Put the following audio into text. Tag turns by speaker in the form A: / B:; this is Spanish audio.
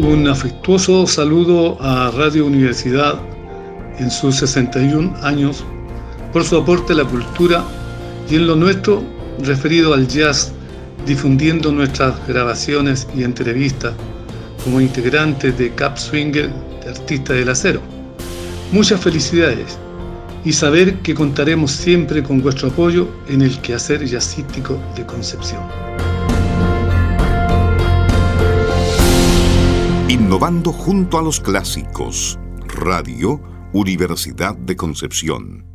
A: Un afectuoso saludo a Radio Universidad en sus 61 años por su aporte a la cultura y en lo nuestro referido al jazz, difundiendo nuestras grabaciones y entrevistas como integrantes de Cap Swinger de Artistas del Acero. Muchas felicidades y saber que contaremos siempre con vuestro apoyo en el quehacer jazzístico de Concepción.
B: Innovando junto a los clásicos. Radio Universidad de Concepción.